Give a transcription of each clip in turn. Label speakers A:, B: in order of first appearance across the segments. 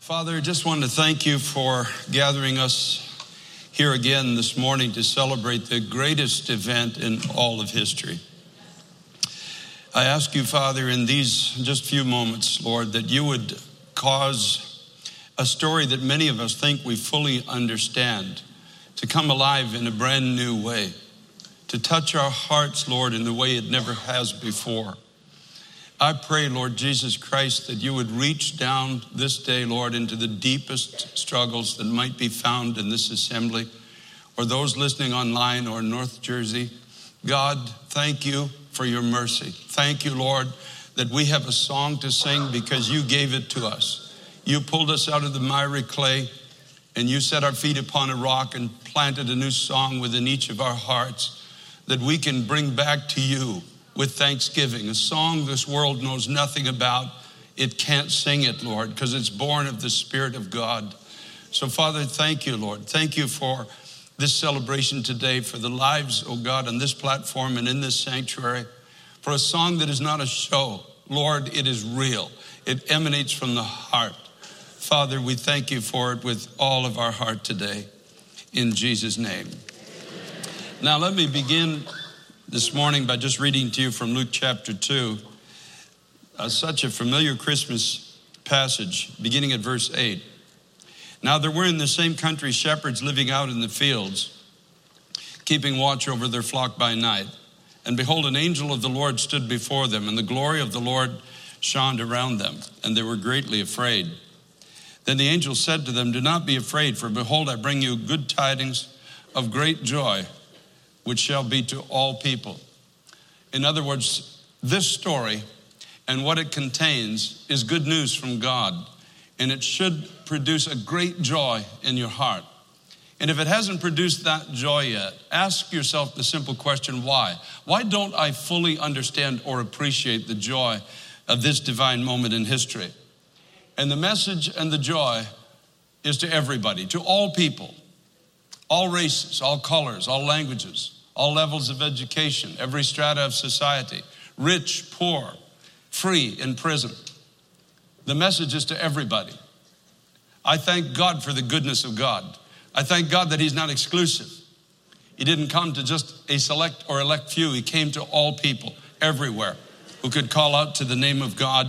A: Father, I just want to thank you for gathering us here again this morning to celebrate the greatest event in all of history. I ask you, Father, in these just few moments, Lord, that you would cause a story that many of us think we fully understand to come alive in a brand new way, to touch our hearts, Lord, in a way it never has before. I pray, Lord Jesus Christ, that you would reach down this day, Lord, into the deepest struggles that might be found in this assembly, or those listening online or in North Jersey. God, thank you for your mercy. Thank you, Lord, that we have a song to sing because you gave it to us. You pulled us out of the miry clay, and you set our feet upon a rock and planted a new song within each of our hearts that we can bring back to you with thanksgiving, a song this world knows nothing about. It can't sing it, Lord, because it's born of the Spirit of God. So, Father, thank you, Lord. Thank you for this celebration today, for the lives, oh God, on this platform and in this sanctuary, for a song that is not a show. Lord, it is real. It emanates from the heart. Father, we thank you for it with all of our heart today, in Jesus' name. Now, let me begin this morning by just reading to you from Luke chapter 2, such a familiar Christmas passage, beginning at verse 8. Now there were in the same country shepherds living out in the fields, keeping watch over their flock by night. And behold, an angel of the Lord stood before them, and the glory of the Lord shone around them, and they were greatly afraid. Then the angel said to them, "Do not be afraid, for behold, I bring you good tidings of great joy, which shall be to all people." In other words, this story and what it contains is good news from God, and it should produce a great joy in your heart. And if it hasn't produced that joy yet, ask yourself the simple question, why? Why don't I fully understand or appreciate the joy of this divine moment in history? And the message and the joy is to everybody, to all people, all races, all colors, all languages, all levels of education, every strata of society, rich, poor, free, in prison. The message is to everybody. I thank God for the goodness of God. I thank God that he's not exclusive. He didn't come to just a select or elect few. He came to all people everywhere who could call out to the name of God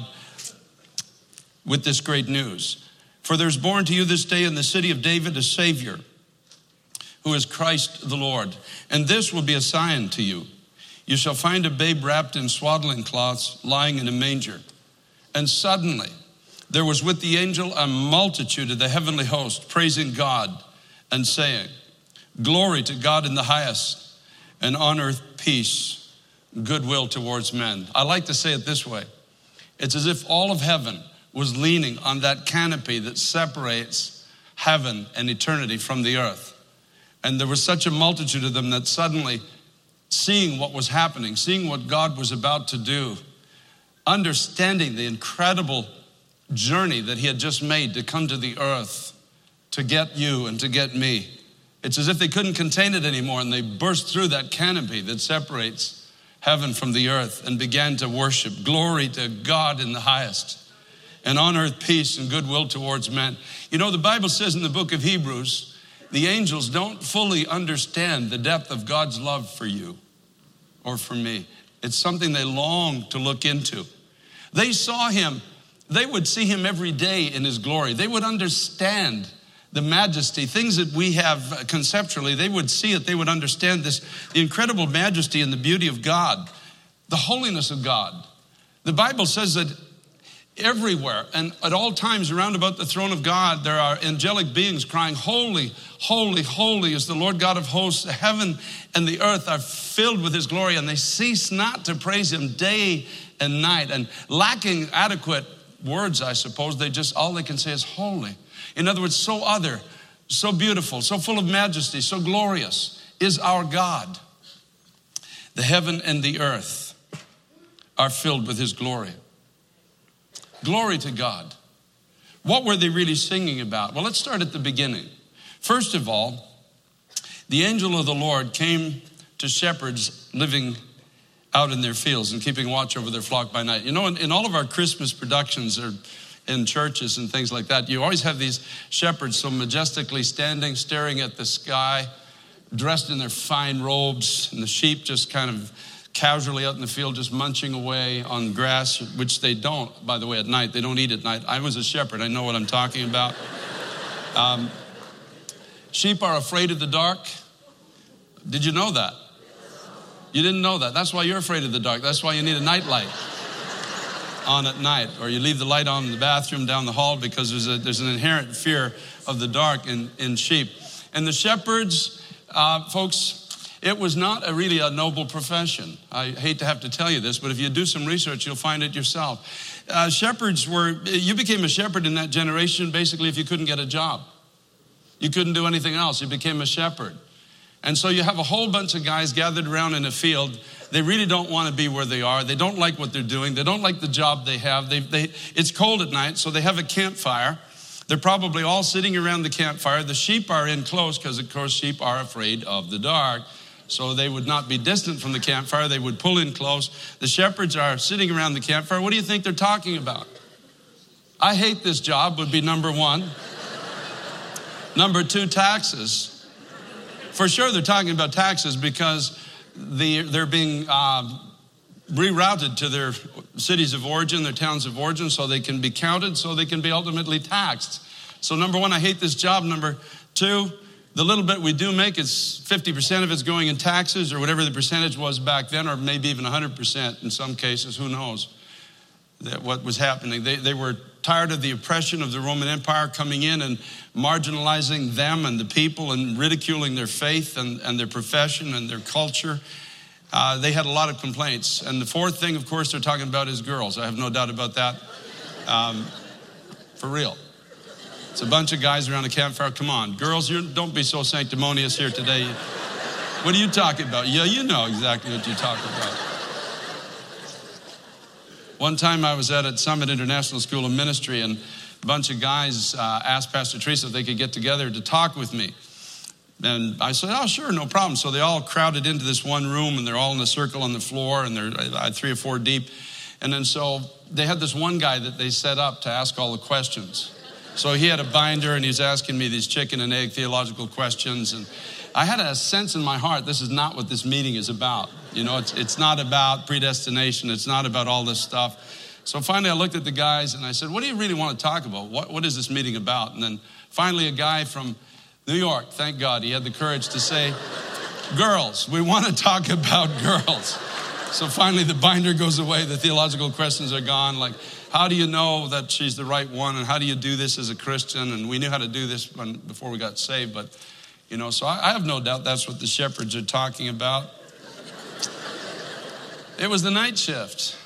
A: with this great news. For there's born to you this day in the city of David a Savior, who is Christ the Lord. And this will be a sign to you. You shall find a babe wrapped in swaddling cloths, lying in a manger. And suddenly there was with the angel a multitude of the heavenly host, praising God and saying, "Glory to God in the highest, and on earth peace, goodwill towards men." I like to say it this way. It's as if all of heaven was leaning on that canopy that separates heaven and eternity from the earth. And there was such a multitude of them that suddenly, seeing what was happening, seeing what God was about to do, understanding the incredible journey that he had just made to come to the earth, to get you and to get me. It's as if they couldn't contain it anymore, and they burst through that canopy that separates heaven from the earth and began to worship. Glory to God in the highest, and on earth peace and goodwill towards men. You know, the Bible says in the book of Hebrews, the angels don't fully understand the depth of God's love for you or for me. It's something they long to look into. They saw him. They would see him every day in his glory. They would understand the majesty, things that we have conceptually. They would see it. They would understand this, the incredible majesty and the beauty of God, the holiness of God. The Bible says that everywhere and at all times around about the throne of God, there are angelic beings crying, "Holy, holy, holy is the Lord God of hosts. The heaven and the earth are filled with his glory," and they cease not to praise him day and night. And lacking adequate words, I suppose, all they can say is holy. In other words, so other, so beautiful, so full of majesty, so glorious is our God. The heaven and the earth are filled with his glory. Glory to God. What were they really singing about? Well, let's start at the beginning. First of all, the angel of the Lord came to shepherds living out in their fields and keeping watch over their flock by night. You know, in all of our Christmas productions, there in churches and things like that. You always have these shepherds so majestically standing, staring at the sky, dressed in their fine robes, and the sheep just kind of casually out in the field just munching away on grass, which they don't, by the way, at night. They don't eat at night. I was a shepherd. I know what I'm talking about. Sheep are afraid of the dark. Did you know that? You didn't know that. That's why you're afraid of the dark. That's why you need a night light on at night, or you leave the light on in the bathroom down the hall, because there's an inherent fear of the dark in sheep. And the shepherds, folks, it was not really a noble profession. I hate to have to tell you this, but if you do some research, you'll find it yourself. You became a shepherd in that generation basically if you couldn't get a job. You couldn't do anything else. You became a shepherd. And so you have a whole bunch of guys gathered around in a field. They really don't want to be where they are. They don't like what they're doing. They don't like the job they have. It's cold at night, so they have a campfire. They're probably all sitting around the campfire. The sheep are in close because, of course, sheep are afraid of the dark. So they would not be distant from the campfire. They would pull in close. The shepherds are sitting around the campfire. What do you think they're talking about? I hate this job would be number one. Number two, taxes. For sure they're talking about taxes because they're being rerouted to their cities of origin, their towns of origin, so they can be counted, so they can be ultimately taxed. So number one, I hate this job. Number two, the little bit we do make, is 50% of it's going in taxes, or whatever the percentage was back then, or maybe even 100% in some cases, who knows what was happening. They were tired of the oppression of the Roman Empire coming in and marginalizing them and the people and ridiculing their faith and their profession and their culture. They had a lot of complaints. And the fourth thing, of course, they're talking about is girls. I have no doubt about that. For real. It's a bunch of guys around a campfire. Come on, girls, don't be so sanctimonious here today. What are you talking about? Yeah, you know exactly what you're talking about. One time I was at Summit International School of Ministry, and a bunch of guys asked Pastor Teresa if they could get together to talk with me. And I said, oh, sure, no problem. So they all crowded into this one room, and they're all in a circle on the floor, and they're 3 or 4 deep. And then so they had this one guy that they set up to ask all the questions. So he had a binder, and he's asking me these chicken and egg theological questions. And I had a sense in my heart, this is not what this meeting is about. You know, it's not about predestination. It's not about all this stuff. So finally I looked at the guys and I said, what do you really want to talk about? What is this meeting about? And then finally a guy from New York, thank God, he had the courage to say, girls, we want to talk about girls. So finally the binder goes away. The theological questions are gone. Like, how do you know that she's the right one? And how do you do this as a Christian? And we knew how to do this before we got saved. But, you know, so I have no doubt that's what the shepherds are talking about. It was the night shift.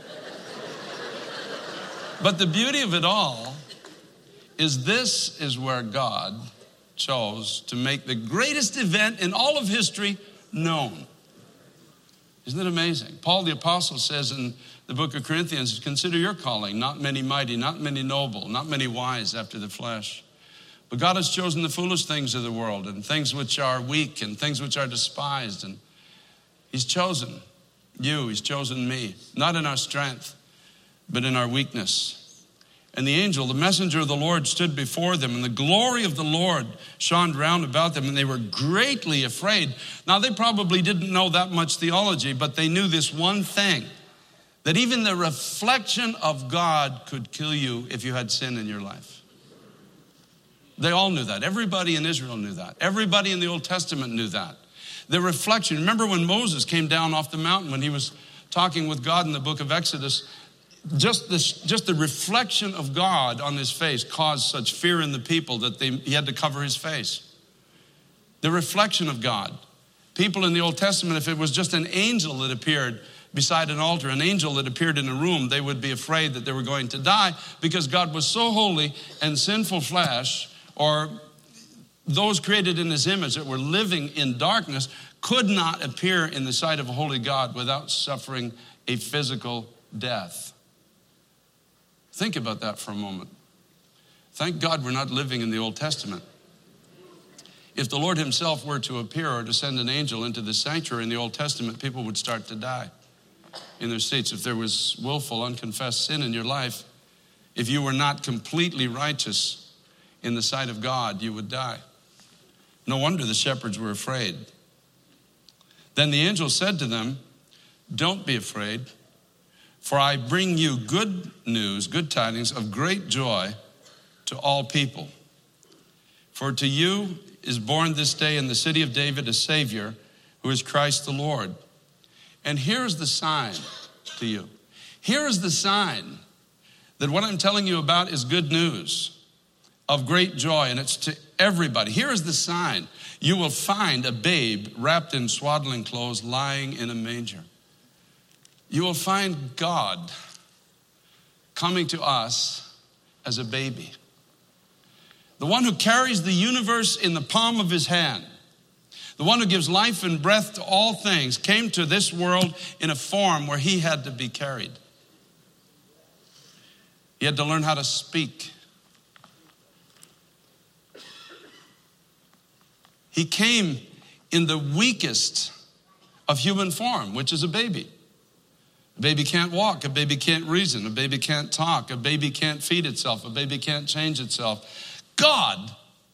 A: But the beauty of it all is this is where God chose to make the greatest event in all of history known. Isn't it amazing? Paul the Apostle says in the book of Corinthians, consider your calling, not many mighty, not many noble, not many wise after the flesh. But God has chosen the foolish things of the world and things which are weak and things which are despised. And he's chosen you, he's chosen me, not in our strength, but in our weakness. And the angel, the messenger of the Lord, stood before them, and the glory of the Lord shone round about them, and they were greatly afraid. Now, they probably didn't know that much theology, but they knew this one thing, that even the reflection of God could kill you if you had sin in your life. They all knew that. Everybody in Israel knew that. Everybody in the Old Testament knew that. The reflection. Remember when Moses came down off the mountain when he was talking with God in the book of Exodus? Just the reflection of God on his face caused such fear in the people that he had to cover his face. The reflection of God. People in the Old Testament, if it was just an angel that appeared beside an altar, an angel that appeared in a room, they would be afraid that they were going to die because God was so holy, and sinful flesh, or those created in his image that were living in darkness, could not appear in the sight of a holy God without suffering a physical death. Think about that for a moment. Thank God we're not living in the Old Testament. If the Lord himself were to appear or to send an angel into the sanctuary in the Old Testament, people would start to die in their seats. If there was willful, unconfessed sin in your life, if you were not completely righteous in the sight of God, you would die. No wonder the shepherds were afraid. Then the angel said to them, don't be afraid, for I bring you good news, good tidings of great joy to all people. For to you is born this day in the city of David a Savior, who is Christ the Lord. And here is the sign to you. Here is the sign that what I'm telling you about is good news of great joy, and it's to everybody. Here is the sign. You will find a babe wrapped in swaddling clothes lying in a manger. You will find God coming to us as a baby. The one who carries the universe in the palm of his hand, the one who gives life and breath to all things, came to this world in a form where he had to be carried. He had to learn how to speak. He came in the weakest of human form, which is a baby. A baby can't walk, a baby can't reason, a baby can't talk, a baby can't feed itself, a baby can't change itself. God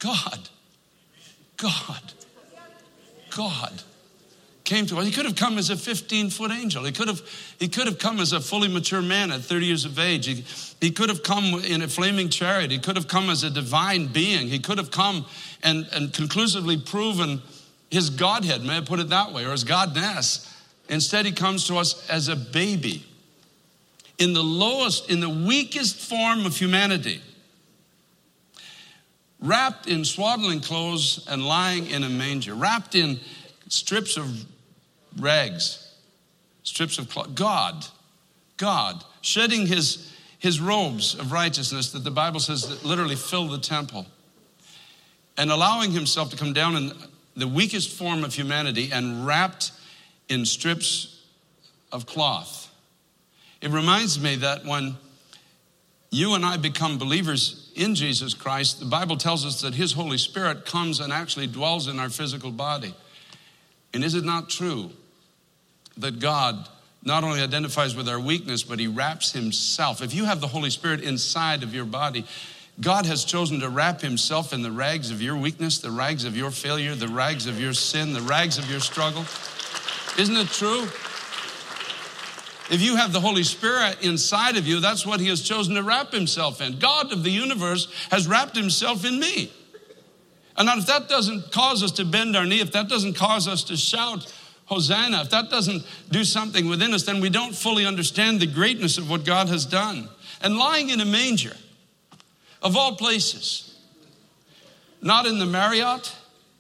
A: came to us. He could have come as a 15-foot angel. He could have come as a fully mature man at 30 years of age. He could have come in a flaming chariot. He could have come as a divine being. He could have come and conclusively proven his Godhead, may I put it that way, or his Godness. Instead, he comes to us as a baby in the weakest form of humanity, wrapped in swaddling clothes and lying in a manger, wrapped in strips of rags, strips of cloth. God, shedding his robes of righteousness that the Bible says that literally fill the temple, and allowing himself to come down in the weakest form of humanity and wrapped in strips of cloth. It reminds me that when you and I become believers in Jesus Christ, the Bible tells us that his Holy Spirit comes and actually dwells in our physical body. And is it not true that God not only identifies with our weakness, but he wraps himself? If you have the Holy Spirit inside of your body, God has chosen to wrap himself in the rags of your weakness, the rags of your failure, the rags of your sin, the rags of your struggle. Isn't it true? If you have the Holy Spirit inside of you, that's what he has chosen to wrap himself in. God of the universe has wrapped himself in me. And if that doesn't cause us to bend our knee, if that doesn't cause us to shout, Hosanna, if that doesn't do something within us, then we don't fully understand the greatness of what God has done. And lying in a manger, of all places, not in the Marriott,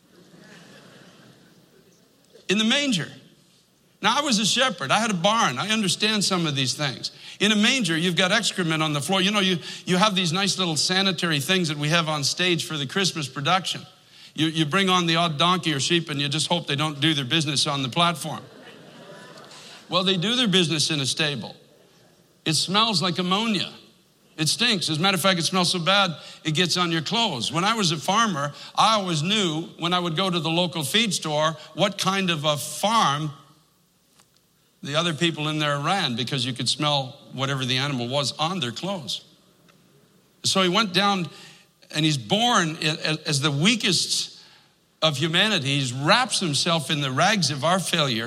A: in the manger. Now, I was a shepherd. I had a barn. I understand some of these things. In a manger, you've got excrement on the floor. You know, you have these nice little sanitary things that we have on stage for the Christmas production. You bring on the odd donkey or sheep and you just hope they don't do their business on the platform. Well, they do their business in a stable. It smells like ammonia. It stinks. As a matter of fact, it smells so bad, it gets on your clothes. When I was a farmer, I always knew when I would go to the local feed store what kind of a farm the other people in there ran, because you could smell whatever the animal was on their clothes. So he went down and he's born as the weakest of humanity. He wraps himself in the rags of our failure.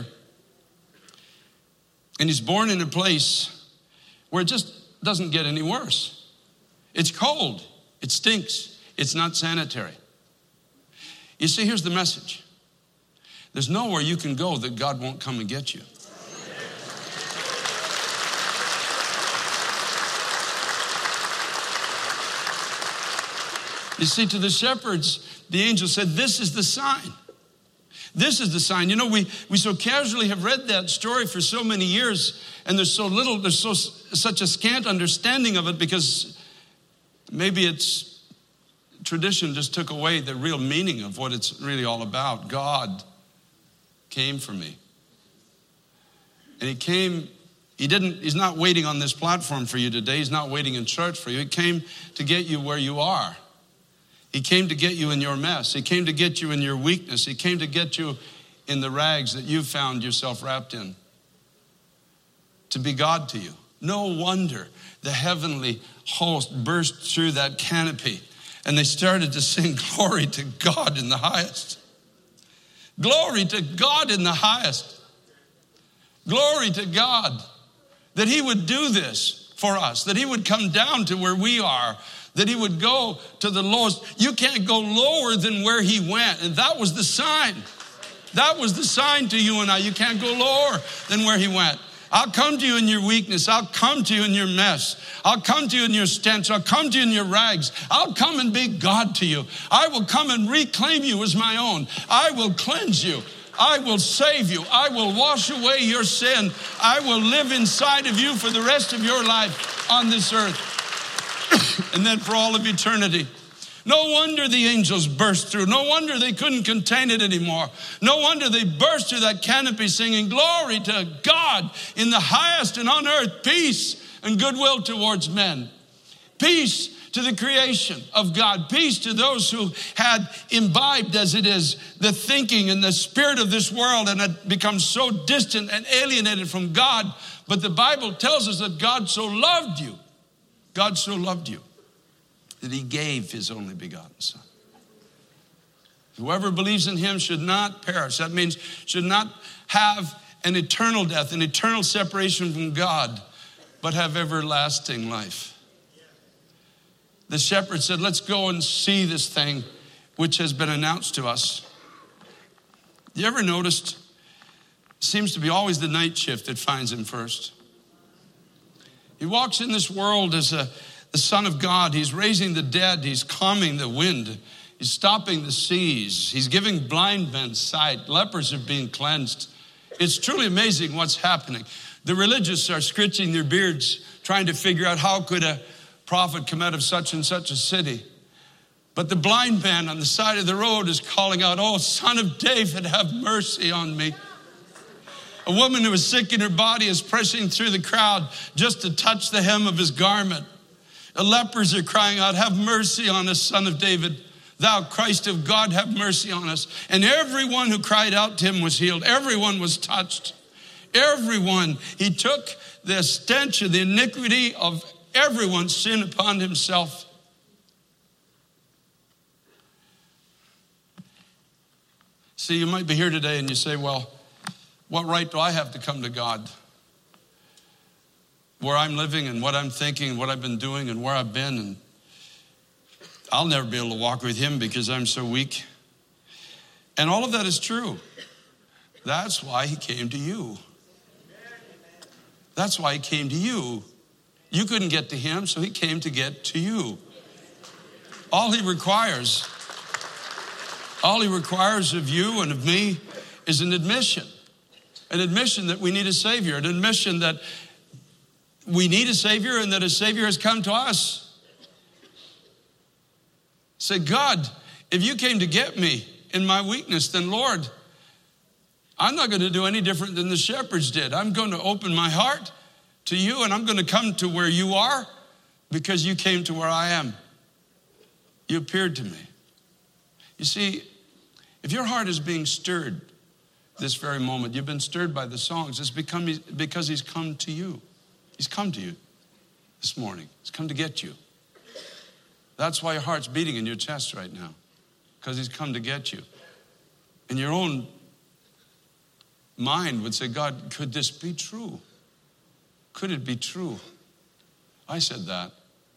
A: And he's born in a place where it just doesn't get any worse. It's cold. It stinks. It's not sanitary. You see, here's the message. There's nowhere you can go that God won't come and get you. You see, to the shepherds, the angel said, this is the sign. This is the sign. You know, we so casually have read that story for so many years, and there's such a scant understanding of it, because maybe it's tradition just took away the real meaning of what it's really all about. God came for me. And he came, he's not waiting on this platform for you today. He's not waiting in church for you. He came to get you where you are. He came to get you in your mess. He came to get you in your weakness. He came to get you in the rags that you found yourself wrapped in. To be God to you. No wonder the heavenly host burst through that canopy and they started to sing, glory to God in the highest. Glory to God in the highest. Glory to God that he would do this for us, that he would come down to where we are, that he would go to the lowest. You can't go lower than where he went. And that was the sign. That was the sign to you and I. You can't go lower than where he went. I'll come to you in your weakness. I'll come to you in your mess. I'll come to you in your stench. I'll come to you in your rags. I'll come and be God to you. I will come and reclaim you as my own. I will cleanse you. I will save you. I will wash away your sin. I will live inside of you for the rest of your life on this earth. And then for all of eternity. No wonder the angels burst through. No wonder they couldn't contain it anymore. No wonder they burst through that canopy singing, glory to God in the highest, and on earth peace and goodwill towards men. Peace to the creation of God. Peace to those who had imbibed, as it is, the thinking and the spirit of this world and had become so distant and alienated from God. But the Bible tells us that God so loved you. God so loved you that he gave his only begotten son. Whoever believes in him should not perish. That means should not have an eternal death, an eternal separation from God, but have everlasting life. The shepherd said, let's go and see this thing which has been announced to us. You ever noticed? It seems to be always the night shift that finds him first. He walks in this world as the Son of God. He's raising the dead. He's calming the wind. He's stopping the seas. He's giving blind men sight. Lepers are being cleansed. It's truly amazing what's happening. The religious are scratching their beards, trying to figure out how could a prophet come out of such and such a city. But the blind man on the side of the road is calling out, oh, Son of David, have mercy on me. A woman who is sick in her body is pressing through the crowd just to touch the hem of his garment. The lepers are crying out, have mercy on us, Son of David. Thou Christ of God, have mercy on us. And everyone who cried out to him was healed. Everyone was touched. Everyone. He took the stench of the iniquity of everyone's sin upon himself. See, you might be here today and you say, well, what right do I have to come to God? Where I'm living and what I'm thinking and what I've been doing and where I've been, and I'll never be able to walk with him because I'm so weak. And all of that is true. That's why he came to you. That's why he came to you. You couldn't get to him, so he came to get to you. All he requires of you and of me is an admission that we need a Savior, an admission that we need a Savior and that a Savior has come to us. Say, God, if you came to get me in my weakness, then Lord, I'm not going to do any different than the shepherds did. I'm going to open my heart to you and I'm going to come to where you are because you came to where I am. You appeared to me. You see, if your heart is being stirred this very moment, you've been stirred by the songs, it's because he's come to you. He's come to you this morning. He's come to get you. That's why your heart's beating in your chest right now, because he's come to get you. And your own mind would say, God, could this be true? Could it be true? I said that.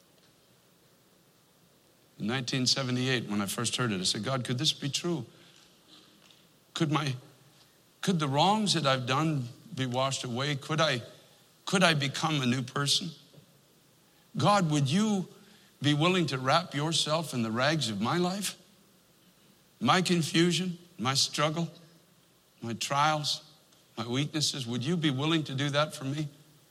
A: In 1978, when I first heard it, I said, God, could this be true? Could the wrongs that I've done be washed away? Could I become a new person? God, would you be willing to wrap yourself in the rags of my life? My confusion, my struggle, my trials, my weaknesses. Would you be willing to do that for me?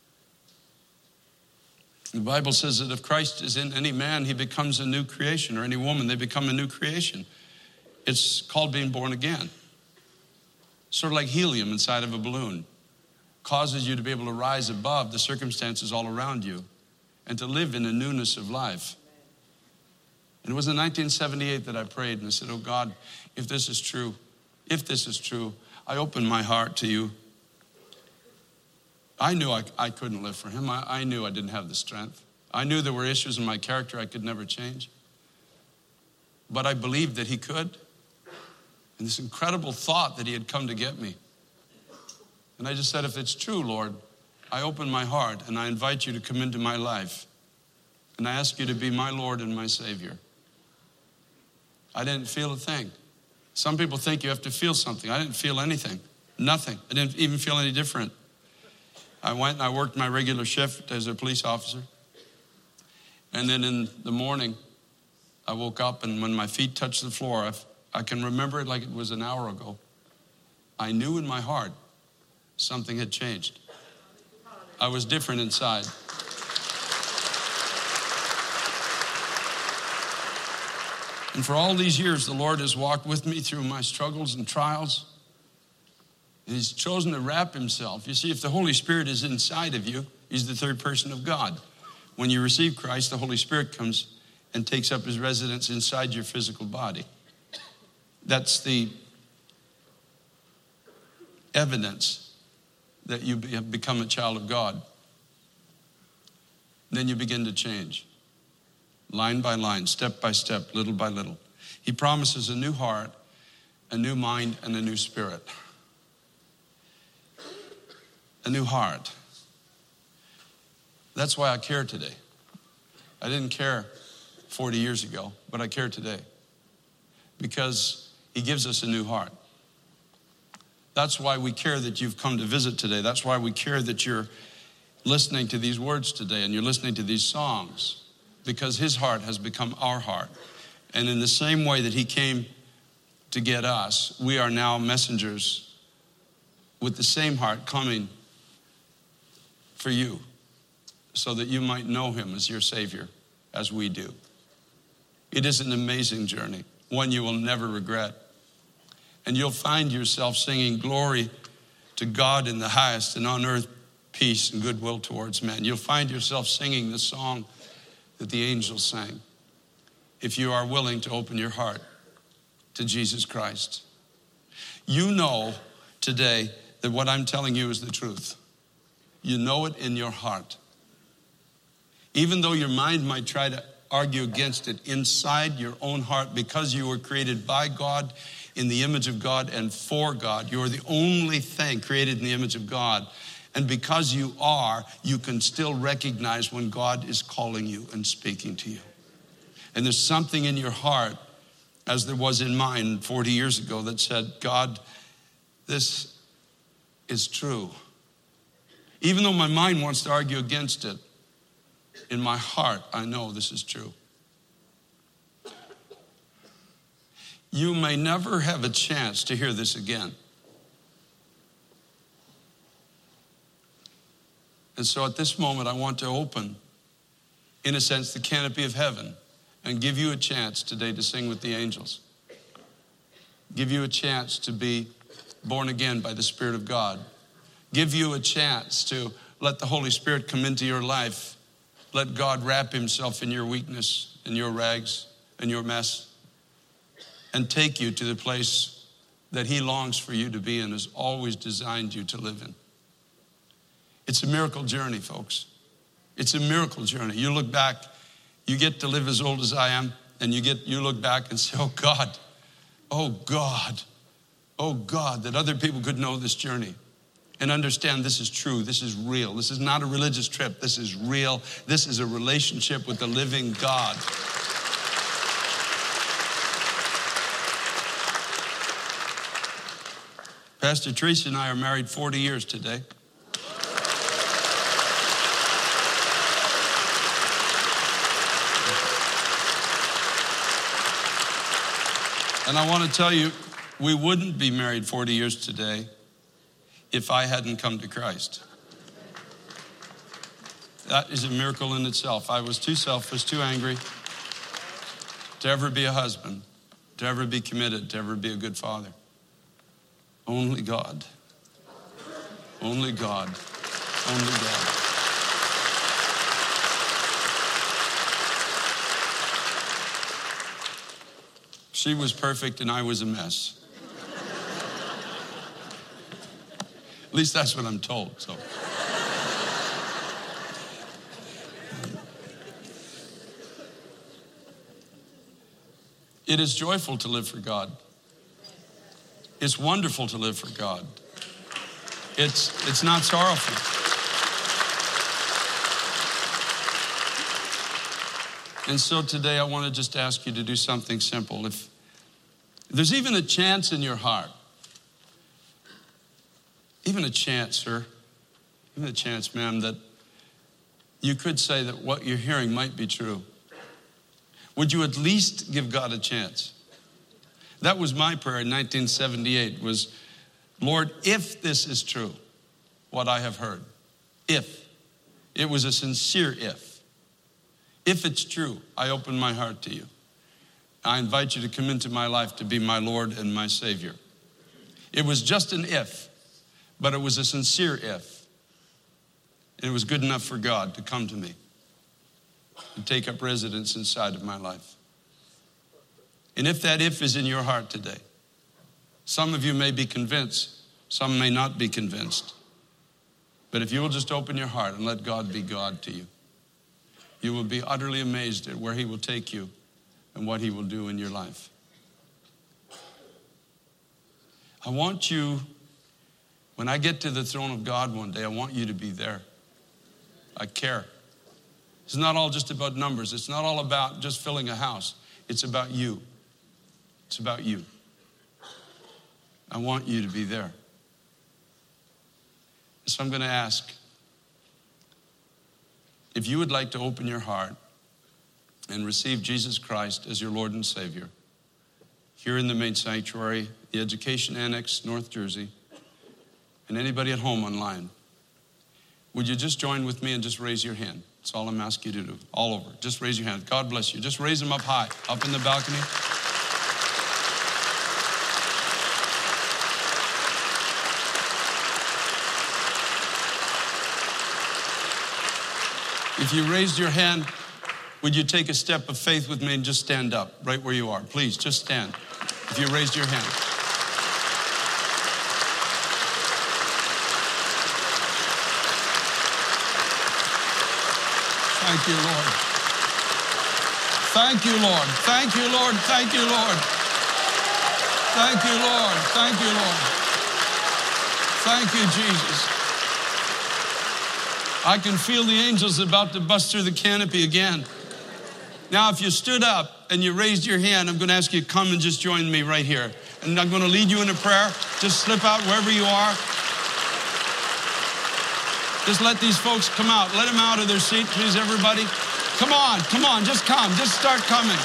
A: The Bible says that if Christ is in any man, he becomes a new creation, or any woman, they become a new creation. It's called being born again. Sort of like helium inside of a balloon. Causes you to be able to rise above the circumstances all around you and to live in a newness of life. And it was in 1978 that I prayed and I said, oh God, if this is true, I open my heart to you. I knew I couldn't live for him. I knew I didn't have the strength. I knew there were issues in my character I could never change. But I believed that he could. And this incredible thought that he had come to get me. And I just said, if it's true, Lord, I open my heart and I invite you to come into my life. And I ask you to be my Lord and my Savior. I didn't feel a thing. Some people think you have to feel something. I didn't feel anything. Nothing. I didn't even feel any different. I went and I worked my regular shift as a police officer. And then in the morning, I woke up, and when my feet touched the floor, I can remember it like it was an hour ago. I knew in my heart something had changed. I was different inside. And for all these years, the Lord has walked with me through my struggles and trials. And he's chosen to wrap himself. You see, if the Holy Spirit is inside of you, he's the third person of God. When you receive Christ, the Holy Spirit comes and takes up his residence inside your physical body. That's the evidence that you have become a child of God. Then you begin to change. Line by line, step by step, little by little. He promises a new heart, a new mind, and a new spirit. A new heart. That's why I care today. I didn't care 40 years ago, but I care today. Because he gives us a new heart. That's why we care that you've come to visit today. That's why we care that you're listening to these words today and you're listening to these songs. Because his heart has become our heart. And in the same way that he came to get us, we are now messengers with the same heart coming for you so that you might know him as your Savior, as we do. It is an amazing journey, one you will never regret. And you'll find yourself singing glory to God in the highest, and on earth peace and goodwill towards men. You'll find yourself singing the song that the angels sang, if you are willing to open your heart to Jesus Christ. You know today that what I'm telling you is the truth. You know it in your heart. Even though your mind might try to argue against it, inside your own heart, because you were created by God, in the image of God and for God. You're the only thing created in the image of God. And because you are, you can still recognize when God is calling you and speaking to you. And there's something in your heart, as there was in mine 40 years ago, that said, God, this is true. Even though my mind wants to argue against it, in my heart, I know this is true. You may never have a chance to hear this again. And so at this moment, I want to open, in a sense, the canopy of heaven and give you a chance today to sing with the angels. Give you a chance to be born again by the Spirit of God. Give you a chance to let the Holy Spirit come into your life. Let God wrap himself in your weakness, in your rags, in your mess, and take you to the place that he longs for you to be and has always designed you to live in. It's a miracle journey, folks. It's a miracle journey. You look back, you get to live as old as I am, and you look back and say, oh God, that other people could know this journey and understand this is true, this is real. This is not a religious trip, this is real. This is a relationship with the living God. Pastor Teresa and I are married 40 years today. And I want to tell you, we wouldn't be married 40 years today if I hadn't come to Christ. That is a miracle in itself. I was too selfish, too angry to ever be a husband, to ever be committed, to ever be a good father. Only God. Only God. Only God. She was perfect and I was a mess. At least that's what I'm told. So It is joyful to live for God. It's wonderful to live for God. It's not sorrowful. And so today I want to just ask you to do something simple. If there's even a chance in your heart, even a chance, sir, even a chance, ma'am, that you could say that what you're hearing might be true, would you at least give God a chance? That was my prayer in 1978 was, Lord, if this is true, what I have heard, if. It was a sincere if. If it's true, I open my heart to you. I invite you to come into my life to be my Lord and my Savior. It was just an if, but it was a sincere if. And it was good enough for God to come to me and take up residence inside of my life. And if that if is in your heart today, some of you may be convinced, some may not be convinced. But if you will just open your heart and let God be God to you, you will be utterly amazed at where he will take you and what he will do in your life. I want you, when I get to the throne of God one day, I want you to be there. I care. It's not all just about numbers. It's not all about just filling a house. It's about you. It's about you. I want you to be there. So I'm going to ask, if you would like to open your heart and receive Jesus Christ as your Lord and Savior, here in the main sanctuary, the Education Annex, North Jersey, and anybody at home online, would you just join with me and just raise your hand? That's all I'm asking you to do, all over. Just raise your hand. God bless you. Just raise them up high, up in the balcony. If you raised your hand, would you take a step of faith with me and just stand up right where you are? Please, just stand if you raised your hand. Thank you, Lord. Thank you, Lord. Thank you, Lord. Thank you, Lord. Thank you, Lord. Thank you, Lord. Thank you, Jesus. I can feel the angels about to bust through the canopy again. Now, if you stood up and you raised your hand, I'm going to ask you to come and just join me right here. And I'm going to lead you in a prayer. Just slip out wherever you are. Just let these folks come out. Let them out of their seat, please, everybody. Come on, just come. Just start coming.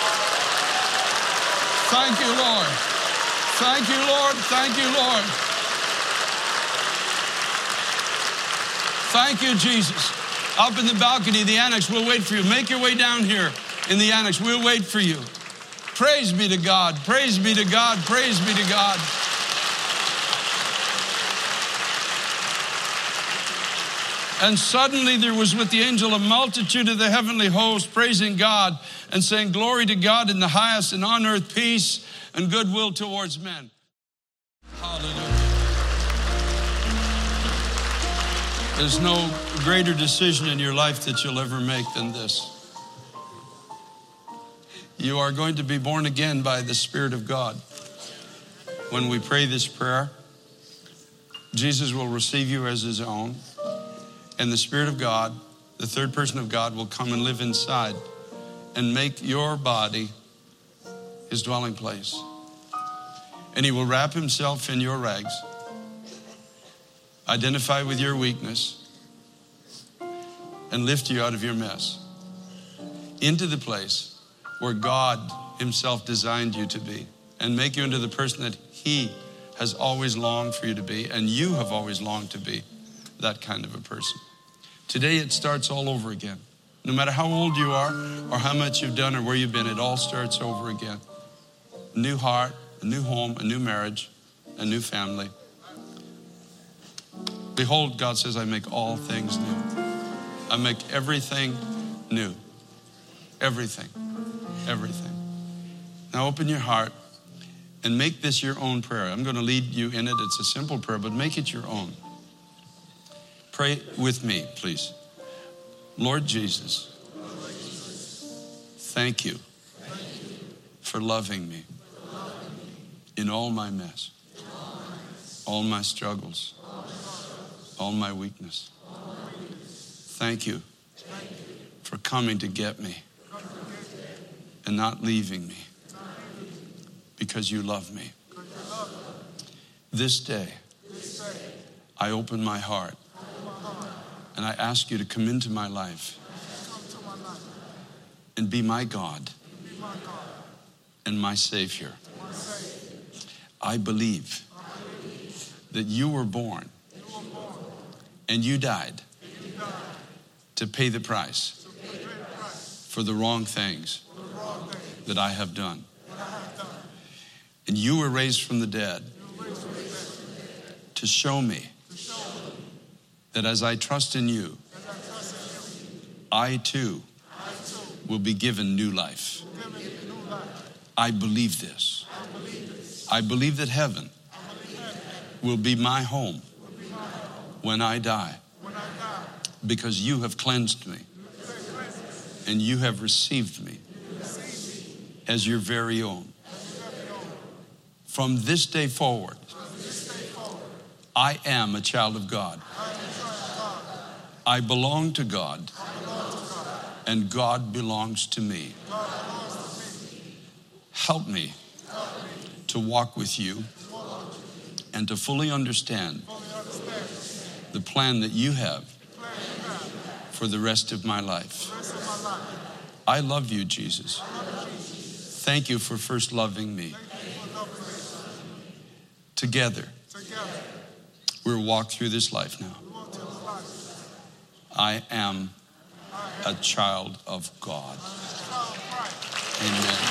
A: Thank you, Lord. Thank you, Lord. Thank you, Lord. Thank you, Jesus. Up in the balcony, the annex, we'll wait for you. Make your way down here in the annex. We'll wait for you. Praise be to God. Praise be to God. Praise be to God. And suddenly there was with the angel a multitude of the heavenly host praising God and saying, glory to God in the highest, and on earth peace and goodwill towards men. Hallelujah. There's no greater decision in your life that you'll ever make than this. You are going to be born again by the Spirit of God. When we pray this prayer, Jesus will receive you as his own, and the Spirit of God, the third person of God, will come and live inside and make your body his dwelling place. And he will wrap himself in your rags, identify with your weakness, and lift you out of your mess into the place where God himself designed you to be, and make you into the person that he has always longed for you to be, and you have always longed to be that kind of a person. Today it starts all over again. No matter how old you are or how much you've done or where you've been, it all starts over again. A new heart, a new home, a new marriage, a new family. Behold, God says, I make all things new. I make everything new. Everything. Everything. Now open your heart and make this your own prayer. I'm going to lead you in it. It's a simple prayer, but make it your own. Pray with me, please. Lord Jesus, thank you for loving me in all my mess, all my struggles, all my weakness. Thank you for coming to get me and not leaving me because you love me. This day, I open my heart and I ask you to come into my life and be my God and my Savior. I believe that you were born and you died to pay the price for the wrong things that I have done. And you were raised from the dead to show me that as I trust in you, I too will be given new life. I believe this. I believe that heaven will be my home when I die, because you have cleansed me and you have received me as your very own. From this day forward, I am a child of God. I belong to God, and God belongs to me. Help me to walk with you and to fully understand the plan that you have for the rest of my life. I love you, Jesus. Thank you for first loving me. Together, we'll walk through this life now. I am a child of God. Amen.